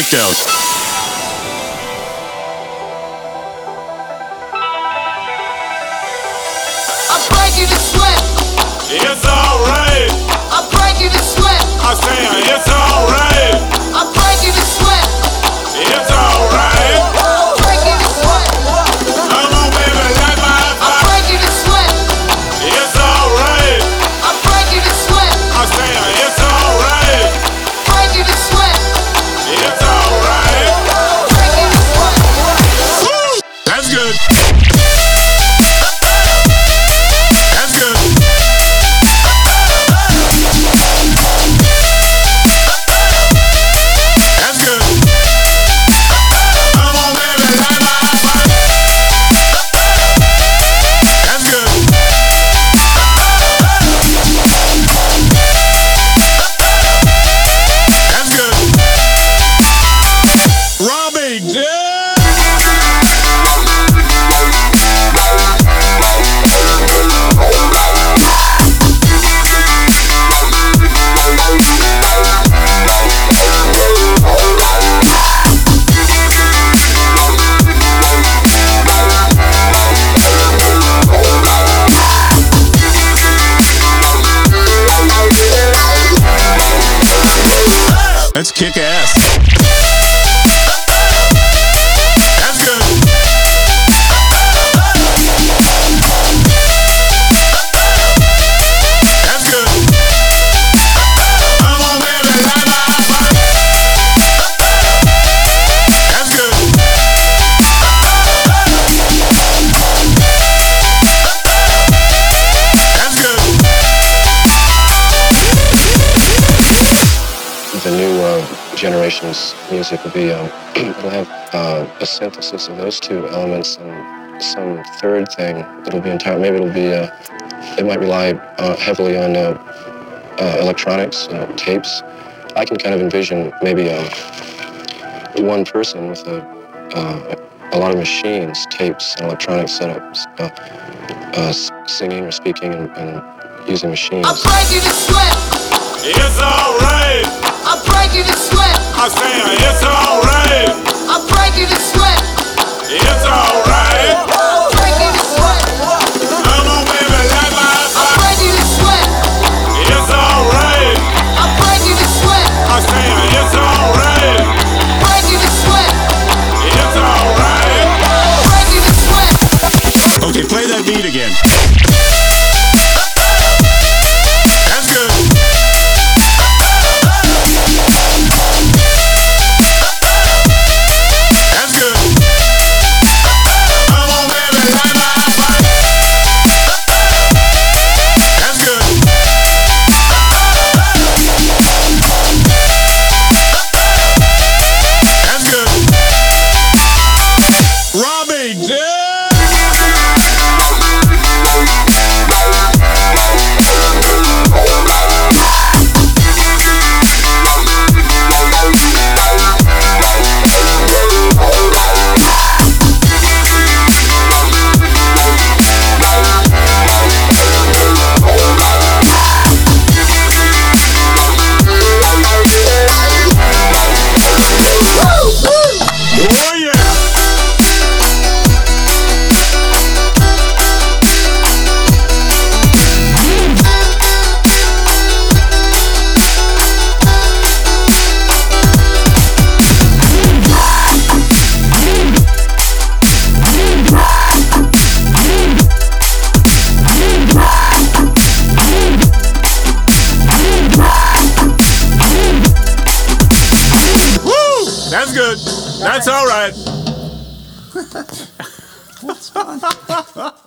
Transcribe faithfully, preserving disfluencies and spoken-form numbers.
knocked out. I break you to sweat. It's alright. I break you to sweat. I say it's alright. I break you to sweat. It's alright. I break you to sweat. Come on, baby, light my I fire. break you to sweat. It's alright. I break you to sweat. I say it's alright. Break you to sweat. It's alright. Break you to sweat. That's good. That's good. That's good. Come on, baby, light my fire. That's good. That's good. Robbie, yeah. Let's kick ass. That's good. That's good. Come on, baby, light my fire. That's good. That's good. The new uh, generation's music will be, um, it'll have uh, a synthesis of those two elements and some third thing that'll be entire. Maybe it'll be, uh, it might rely uh, heavily on uh, uh, electronics, uh, tapes. I can kind of envision maybe uh, one person with a, uh, a lot of machines, tapes, and electronic setups, uh, uh, s- singing or speaking and, and using machines. I break you to sweat. It's alright. I break you to sweat. I say it's alright. I break you to sweat. It's alright. I break you to sweat. Come on, baby, light my I fire. break you to sweat. It's alright. I break you to sweat. I say it's alright. Break you to sweat. It's alright. Break you to sweat. Okay, play that beat again. That's good. That's good. Come on, baby, light my fire. That's good. That's good. Robbie, yeah. Oh yeah. Woo! That's good. That's all right. That's fun.